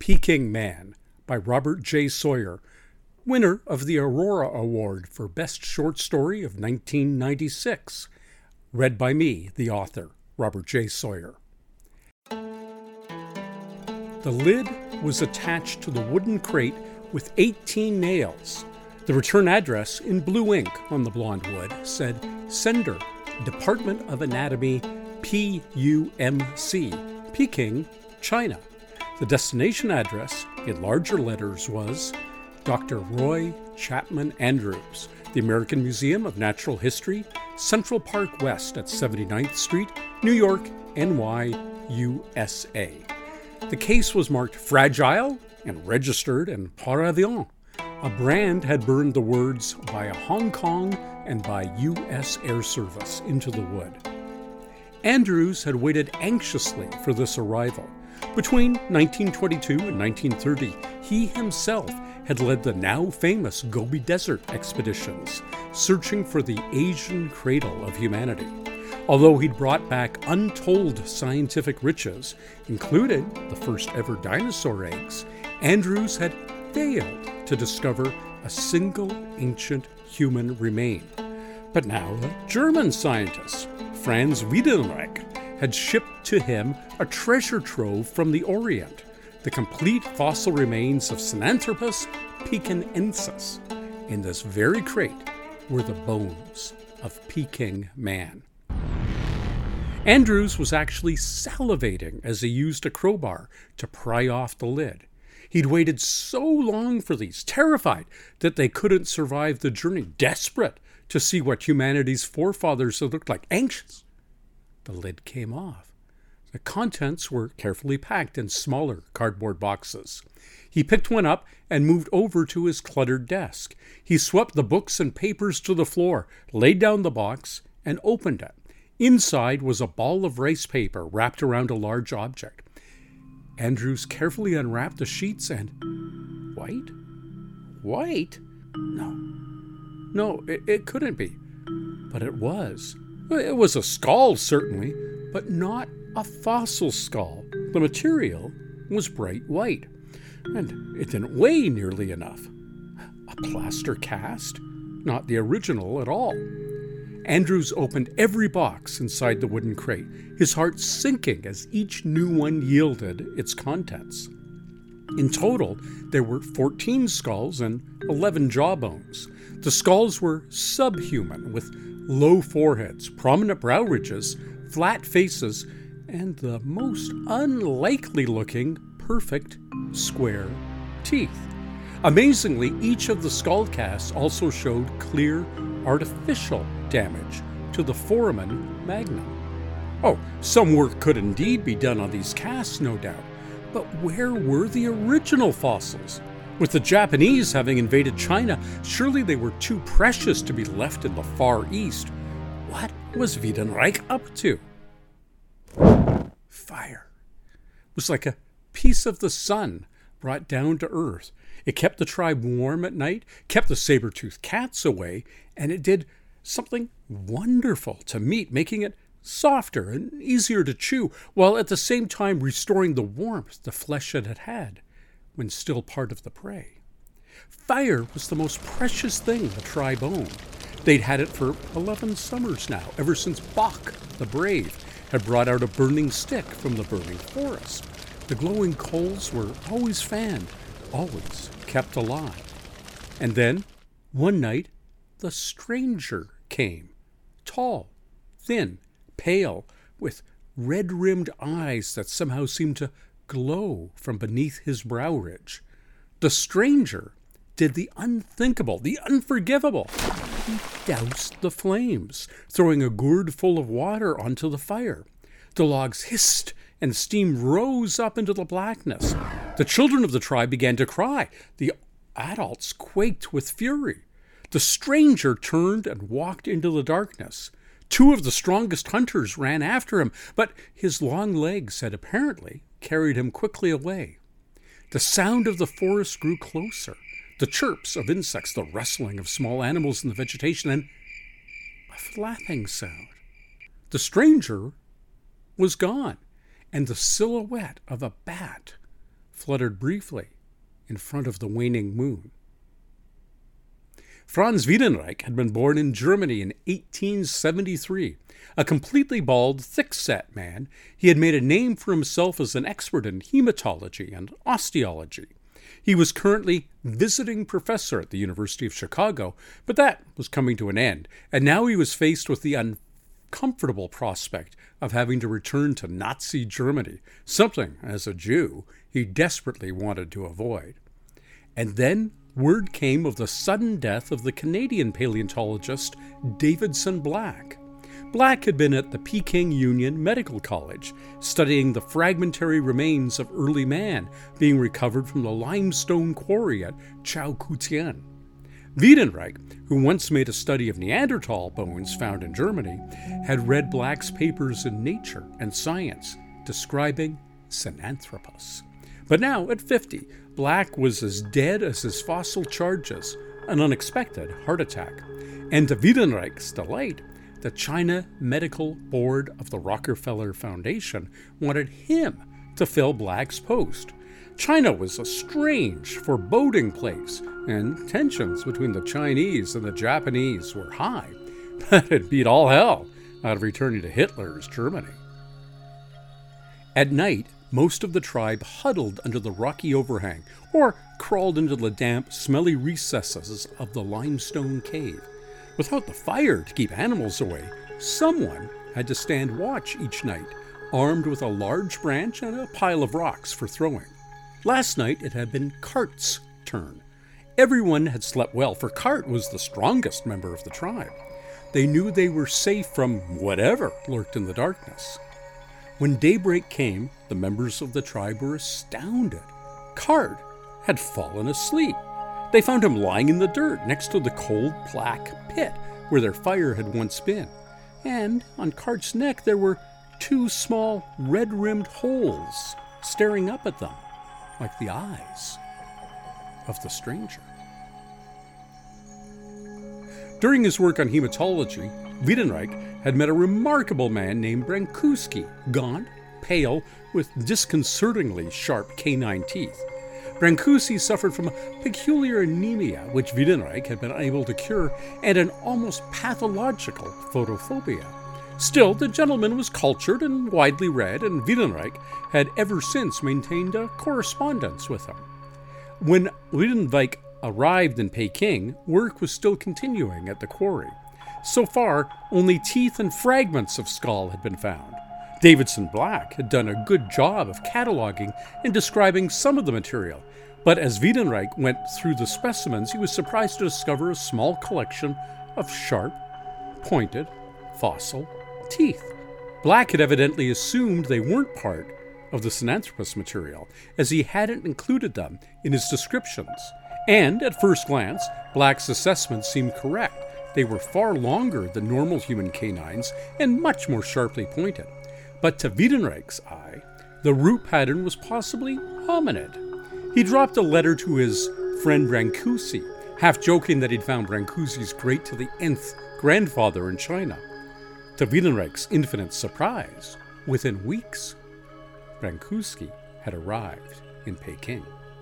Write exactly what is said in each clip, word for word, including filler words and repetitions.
Peking Man by Robert J. Sawyer, winner of the Aurora Award for Best Short Story of nineteen ninety-six. Read by me, the author, Robert J. Sawyer. The lid was attached to the wooden crate with eighteen nails. The return address in blue ink on the blonde wood said, Sender, Department of Anatomy, P U M C, Peking, China. The destination address, in larger letters, was Doctor Roy Chapman Andrews, the American Museum of Natural History, Central Park West at seventy-ninth Street, New York, N Y, U S A. The case was marked fragile and registered in par avion. A brand had burned the words via Hong Kong and by U S Air Service into the wood. Andrews had waited anxiously for this arrival. Between nineteen twenty-two and nineteen thirty, he himself had led the now famous Gobi Desert expeditions, searching for the Asian cradle of humanity. Although he'd brought back untold scientific riches, including the first ever dinosaur eggs, Andrews had failed to discover a single ancient human remain. But now a German scientist, Franz Wiedenreich, had shipped to him a treasure trove from the Orient, the complete fossil remains of Sinanthropus pekinensis. In this very crate were the bones of Peking Man. Andrews was actually salivating as he used a crowbar to pry off the lid. He'd waited so long for these, terrified that they couldn't survive the journey, desperate to see what humanity's forefathers had looked like, anxious. The lid came off. The contents were carefully packed in smaller cardboard boxes. He picked one up and moved over to his cluttered desk. He swept the books and papers to the floor, laid down the box, and opened it. Inside was a ball of rice paper wrapped around a large object. Andrews carefully unwrapped the sheets and... White? White? No. No, it, it couldn't be. But it was. It was a skull, certainly, but not a fossil skull. The material was bright white, and it didn't weigh nearly enough. A plaster cast? Not the original at all. Andrews opened every box inside the wooden crate, his heart sinking as each new one yielded its contents. In total, there were fourteen skulls and eleven jawbones. The skulls were subhuman, with low foreheads, prominent brow ridges, flat faces, and the most unlikely-looking perfect square teeth. Amazingly, each of the skull casts also showed clear artificial damage to the foramen magnum. Oh, some work could indeed be done on these casts, no doubt, but where were the original fossils? With the Japanese having invaded China, surely they were too precious to be left in the Far East. What was Wiedenreich up to? Fire. It was like a piece of the sun brought down to earth. It kept the tribe warm at night, kept the saber-toothed cats away, and it did something wonderful to meat, making it softer and easier to chew, while at the same time restoring the warmth the flesh had had when still part of the prey. Fire was the most precious thing the tribe owned. They'd had it for eleven summers now, ever since Bach, the brave, had brought out a burning stick from the burning forest. The glowing coals were always fanned, always kept alive. And then, one night, the stranger came, tall, thin, pale, with red-rimmed eyes that somehow seemed to glow from beneath his brow ridge. The stranger did the unthinkable, the unforgivable. He doused the flames, throwing a gourd full of water onto the fire. The logs hissed and steam rose up into the blackness. The children of the tribe began to cry. The adults quaked with fury. The stranger turned and walked into the darkness. Two of the strongest hunters ran after him, but his long legs had apparently carried him quickly away. The sound of the forest grew closer. The chirps of insects, the rustling of small animals in the vegetation, and a flapping sound. The stranger was gone, and the silhouette of a bat fluttered briefly in front of the waning moon. Franz Wiedenreich had been born in Germany in eighteen seventy-three. A completely bald, thick-set man, he had made a name for himself as an expert in hematology and osteology. He was currently visiting professor at the University of Chicago, but that was coming to an end, and now he was faced with the uncomfortable prospect of having to return to Nazi Germany, something, as a Jew, he desperately wanted to avoid. And then word came of the sudden death of the Canadian paleontologist Davidson Black. Black had been at the Peking Union Medical College, studying the fragmentary remains of early man being recovered from the limestone quarry at Chaukutian. Wiedenreich, who once made a study of Neanderthal bones found in Germany, had read Black's papers in Nature and Science describing Sinanthropus. But now, at fifty, Black was as dead as his fossil charges, an unexpected heart attack. And to Wiedenreich's delight, the China Medical Board of the Rockefeller Foundation wanted him to fill Black's post. China was a strange, foreboding place, and tensions between the Chinese and the Japanese were high, but it beat all hell out of returning to Hitler's Germany. At night, most of the tribe huddled under the rocky overhang or crawled into the damp, smelly recesses of the limestone cave. Without the fire to keep animals away, someone had to stand watch each night, armed with a large branch and a pile of rocks for throwing. Last night it had been Cart's turn. Everyone had slept well, for Cart was the strongest member of the tribe. They knew they were safe from whatever lurked in the darkness. When daybreak came, the members of the tribe were astounded. Cart had fallen asleep. They found him lying in the dirt next to the cold black pit where their fire had once been. And on Cart's neck there were two small red-rimmed holes staring up at them like the eyes of the stranger. During his work on hematology, Wiedenreich had met a remarkable man named Brancusi, gaunt, pale, with disconcertingly sharp canine teeth. Brancusi suffered from a peculiar anemia, which Wiedenreich had been able to cure, and an almost pathological photophobia. Still, the gentleman was cultured and widely read, and Wiedenreich had ever since maintained a correspondence with him. When Wiedenreich arrived in Peking, work was still continuing at the quarry. So far, only teeth and fragments of skull had been found. Davidson Black had done a good job of cataloging and describing some of the material, but as Wiedenreich went through the specimens, he was surprised to discover a small collection of sharp, pointed, fossil teeth. Black had evidently assumed they weren't part of the Sinanthropus material, as he hadn't included them in his descriptions. And, at first glance, Black's assessment seemed correct. They were far longer than normal human canines and much more sharply pointed. But to Wiedenreich's eye, the root pattern was possibly hominid. He dropped a letter to his friend Brancusi, half joking that he'd found Brancusi's great to the nth grandfather in China. To Wiedenreich's infinite surprise, within weeks, Brancusi had arrived in Peking.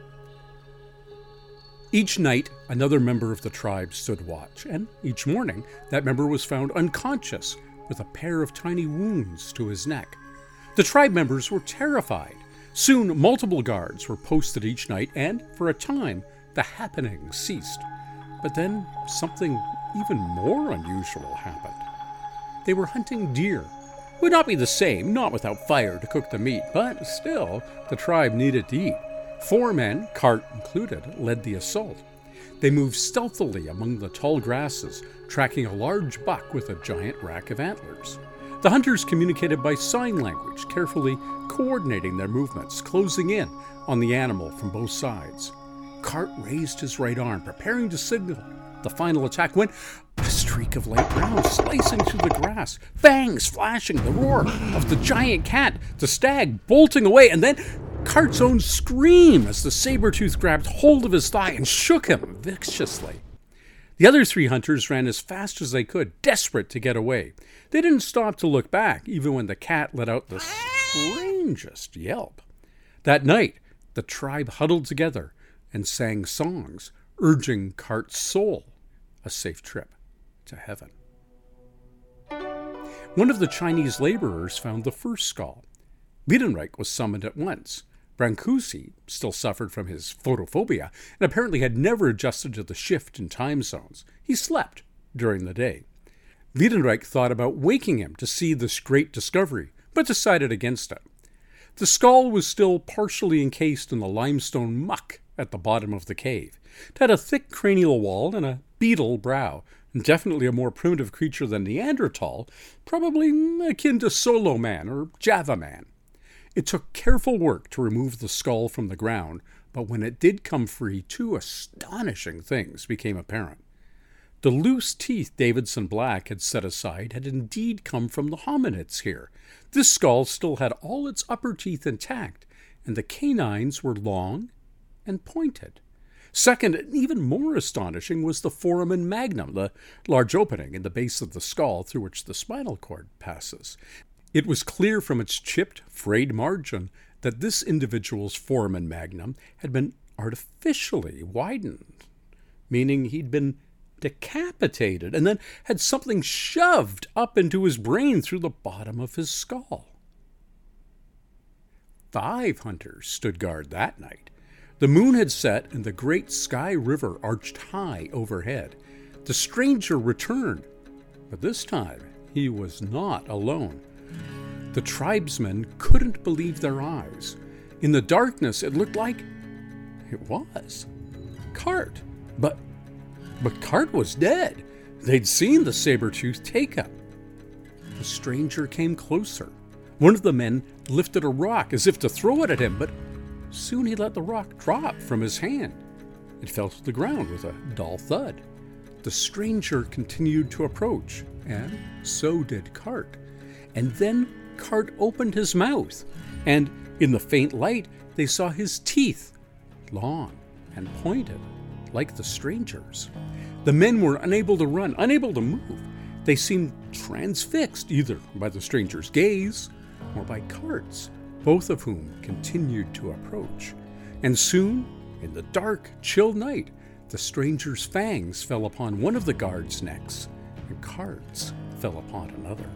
Each night, another member of the tribe stood watch, and each morning, that member was found unconscious with a pair of tiny wounds to his neck. The tribe members were terrified. Soon, multiple guards were posted each night, and, for a time, the happening ceased. But then, something even more unusual happened. They were hunting deer. It would not be the same, not without fire to cook the meat, but still, the tribe needed to eat. Four men, Cart included, led the assault. They moved stealthily among the tall grasses, tracking a large buck with a giant rack of antlers. The hunters communicated by sign language, carefully coordinating their movements, closing in on the animal from both sides. Cart raised his right arm, preparing to signal the final attack, when a streak of light brown slicing through the grass, fangs flashing, the roar of the giant cat, the stag bolting away, and then Cart's own scream as the saber-tooth grabbed hold of his thigh and shook him viciously. The other three hunters ran as fast as they could, desperate to get away. They didn't stop to look back, even when the cat let out the strangest yelp. That night, the tribe huddled together and sang songs, urging Cart's soul a safe trip to heaven. One of the Chinese laborers found the first skull. Liedenreich was summoned at once. Brancusi still suffered from his photophobia and apparently had never adjusted to the shift in time zones. He slept during the day. Liedenreich thought about waking him to see this great discovery, but decided against it. The skull was still partially encased in the limestone muck at the bottom of the cave. It had a thick cranial wall and a beetle brow, and definitely a more primitive creature than Neanderthal, probably akin to Solo Man or Java Man. It took careful work to remove the skull from the ground, but when it did come free, two astonishing things became apparent. The loose teeth Davidson Black had set aside had indeed come from the hominids here. This skull still had all its upper teeth intact, and the canines were long and pointed. Second, and even more astonishing, was the foramen magnum, the large opening in the base of the skull through which the spinal cord passes. It was clear from its chipped, frayed margin that this individual's foramen magnum had been artificially widened, meaning he'd been decapitated and then had something shoved up into his brain through the bottom of his skull. Five hunters stood guard that night. The moon had set and the great Sky River arched high overhead. The stranger returned, but this time he was not alone. The tribesmen couldn't believe their eyes. In the darkness, it looked like it was Cart. But, but Cart was dead. They'd seen the saber-tooth take him. The stranger came closer. One of the men lifted a rock as if to throw it at him, but soon he let the rock drop from his hand. It fell to the ground with a dull thud. The stranger continued to approach, and so did Cart. And then Cart opened his mouth, and in the faint light they saw his teeth, long and pointed, like the stranger's. The men were unable to run, unable to move. They seemed transfixed either by the stranger's gaze or by Cart's, both of whom continued to approach. And soon, in the dark, chill night, the stranger's fangs fell upon one of the guards' necks, and Cart's fell upon another.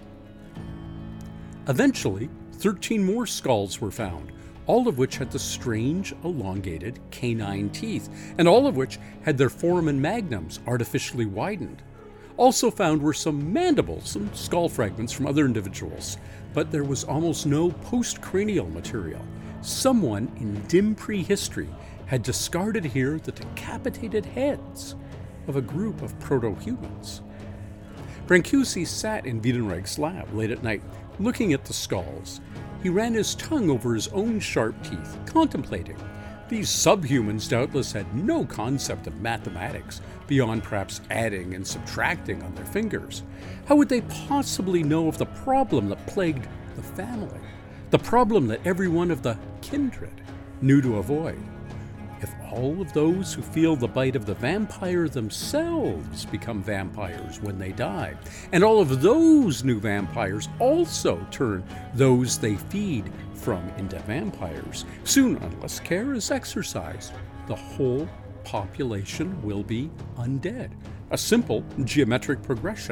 Eventually, thirteen more skulls were found, all of which had the strange, elongated canine teeth, and all of which had their foramen magnums artificially widened. Also found were some mandibles and skull fragments from other individuals, but there was almost no postcranial material. Someone in dim prehistory had discarded here the decapitated heads of a group of proto-humans. Brancusi sat in Wiedenreich's lab late at night, looking at the skulls. He ran his tongue over his own sharp teeth, contemplating. These subhumans doubtless had no concept of mathematics, beyond perhaps adding and subtracting on their fingers. How would they possibly know of the problem that plagued the family? The problem that every one of the kindred knew to avoid? If all of those who feel the bite of the vampire themselves become vampires when they die, and all of those new vampires also turn those they feed from into vampires, soon, unless care is exercised, the whole population will be undead. A simple geometric progression.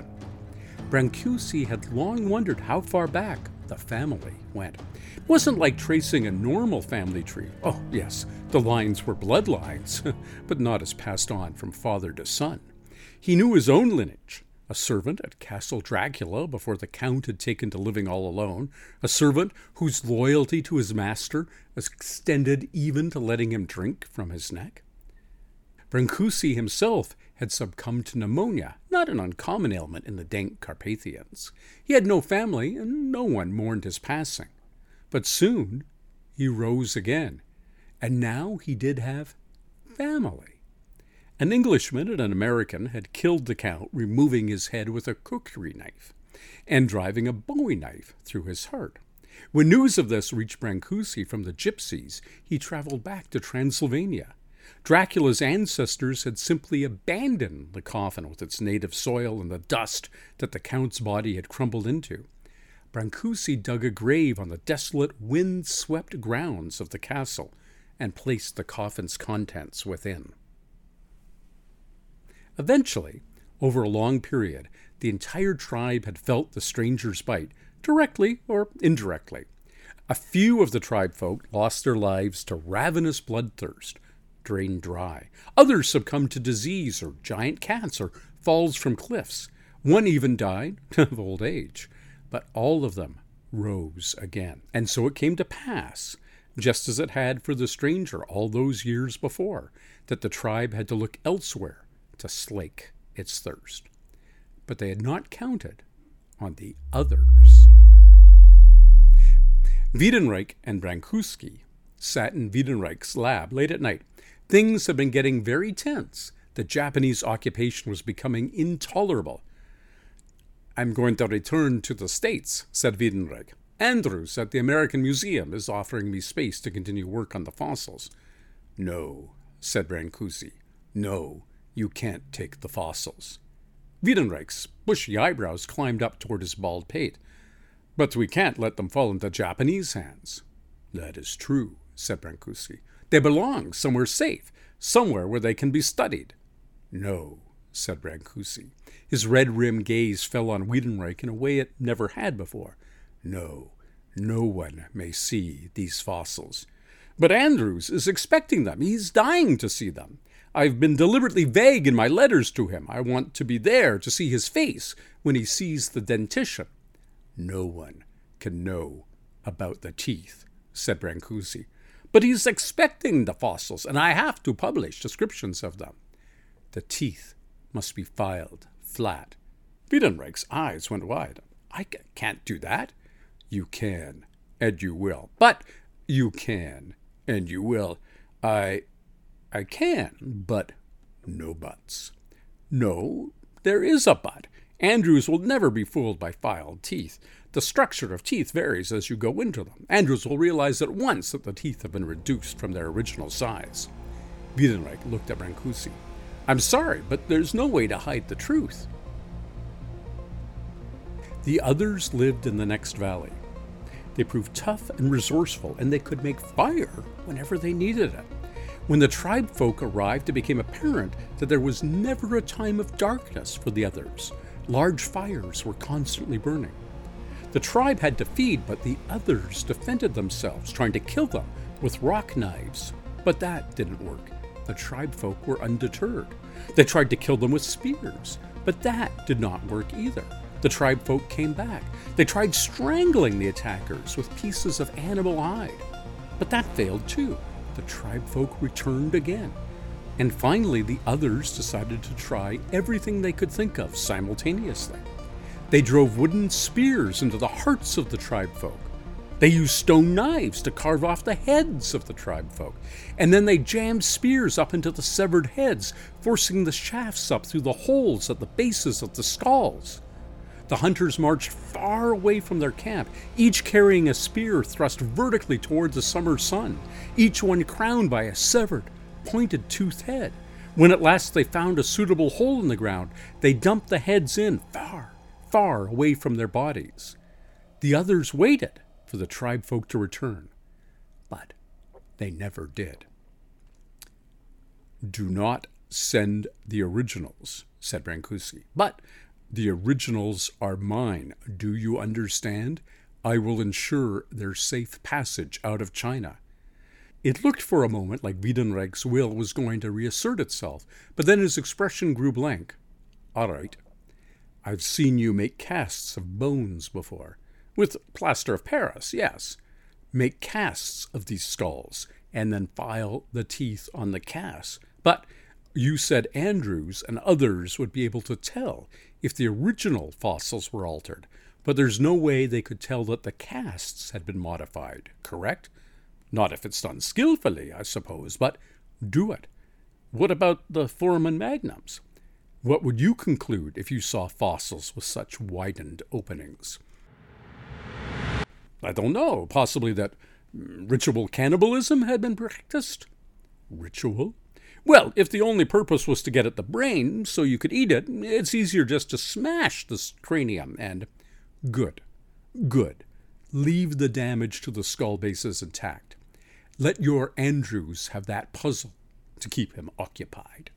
Brancusi had long wondered how far back the family went. It wasn't like tracing a normal family tree. Oh, yes, the lines were bloodlines, but not as passed on from father to son. He knew his own lineage. A servant at Castle Dracula before the Count had taken to living all alone. A servant whose loyalty to his master extended even to letting him drink from his neck. Brancusi himself had succumbed to pneumonia, not an uncommon ailment in the dank Carpathians. He had no family, and no one mourned his passing. But soon he rose again, and now he did have family. An Englishman and an American had killed the Count, removing his head with a cookery knife, and driving a bowie knife through his heart. When news of this reached Brancusi from the gypsies, he traveled back to Transylvania. Dracula's ancestors had simply abandoned the coffin with its native soil and the dust that the Count's body had crumbled into. Brancusi dug a grave on the desolate, wind-swept grounds of the castle, and placed the coffin's contents within. Eventually, over a long period, the entire tribe had felt the stranger's bite, directly or indirectly. A few of the tribe folk lost their lives to ravenous bloodthirst, drained dry. Others succumbed to disease or giant cats or falls from cliffs. One even died of old age. But all of them rose again. And so it came to pass, just as it had for the stranger all those years before, that the tribe had to look elsewhere to slake its thirst. But they had not counted on the others. Wiedenreich and Brancusi sat in Wiedenreich's lab late at night. Things had been getting very tense. The Japanese occupation was becoming intolerable. "I'm going to return to the States," said Wiedenreich. "Andrews at the American Museum is offering me space to continue work on the fossils." "No," said Brancusi. "No, you can't take the fossils." Wiedenreich's bushy eyebrows climbed up toward his bald pate. "But we can't let them fall into Japanese hands." "That is true," said Brancusi. "They belong somewhere safe, somewhere where they can be studied." "No," said Brancusi. His red-rimmed gaze fell on Wiedenreich in a way it never had before. "No, no one may see these fossils." "But Andrews is expecting them. He's dying to see them. I've been deliberately vague in my letters to him. I want to be there to see his face when he sees the dentition." "No one can know about the teeth," said Brancusi. "But he's expecting the fossils, and I have to publish descriptions of them." "The teeth must be filed flat." Wiedenreich's eyes went wide. "I c- can't do that." "You can, and you will." "But you can, and you will." I... I can, but no buts." "No, there is a but. Andrews will never be fooled by filed teeth. The structure of teeth varies as you go into them. Andrews will realize at once that the teeth have been reduced from their original size." Wiedenreich looked at Brancusi. "I'm sorry, but there's no way to hide the truth." The others lived in the next valley. They proved tough and resourceful, and they could make fire whenever they needed it. When the tribe folk arrived, it became apparent that there was never a time of darkness for the others. Large fires were constantly burning. The tribe had to feed, but the others defended themselves, trying to kill them with rock knives. But that didn't work. The tribe folk were undeterred. They tried to kill them with spears, but that did not work either. The tribe folk came back. They tried strangling the attackers with pieces of animal hide, but that failed too. The tribe folk returned again. And finally, the others decided to try everything they could think of simultaneously. They drove wooden spears into the hearts of the tribe folk. They used stone knives to carve off the heads of the tribe folk. And then they jammed spears up into the severed heads, forcing the shafts up through the holes at the bases of the skulls. The hunters marched far away from their camp, each carrying a spear thrust vertically toward the summer sun, each one crowned by a severed, pointed-toothed head. When at last they found a suitable hole in the ground, they dumped the heads in far, far away from their bodies. The others waited for the tribe folk to return, but they never did. "Do not send the originals," said Brancusi. "But the originals are mine. Do you understand? I will ensure their safe passage out of China." It looked for a moment like Wiedenreich's will was going to reassert itself, but then his expression grew blank. "All right. I've seen you make casts of bones before. With plaster of Paris, yes. Make casts of these skulls, and then file the teeth on the casts. But you said Andrews and others would be able to tell if the original fossils were altered, but there's no way they could tell that the casts had been modified, correct? Not if it's done skillfully, I suppose, but do it. What about the foramen magnums? What would you conclude if you saw fossils with such widened openings?" "I don't know. Possibly that ritual cannibalism had been practiced." "Ritual? Well, if the only purpose was to get at the brain so you could eat it, it's easier just to smash this cranium and..." "Good, good. Leave the damage to the skull bases intact. Let your Andrews have that puzzle to keep him occupied.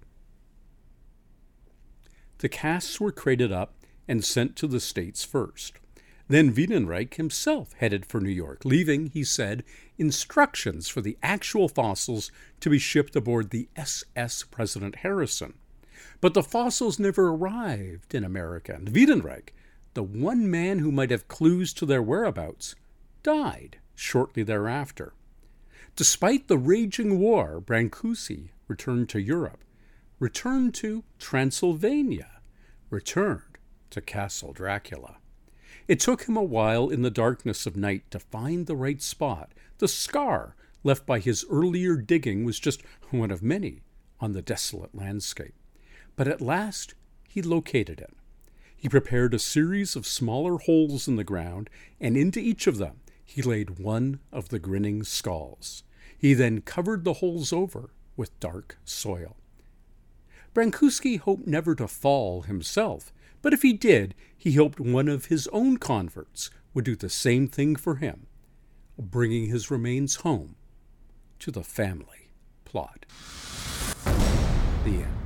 The casts were crated up and sent to the States first. Then Wiedenreich himself headed for New York, leaving, he said, instructions for the actual fossils to be shipped aboard the S S President Harrison. But the fossils never arrived in America, and Wiedenreich, the one man who might have clues to their whereabouts, died shortly thereafter. Despite the raging war, Brancusi returned to Europe, returned to Transylvania, returned to Castle Dracula. It took him a while in the darkness of night to find the right spot. The scar left by his earlier digging was just one of many on the desolate landscape. But at last he located it. He prepared a series of smaller holes in the ground, and into each of them he laid one of the grinning skulls. He then covered the holes over with dark soil. Brancusi hoped never to fall himself, but if he did, he hoped one of his own converts would do the same thing for him, bringing his remains home to the family plot. The end.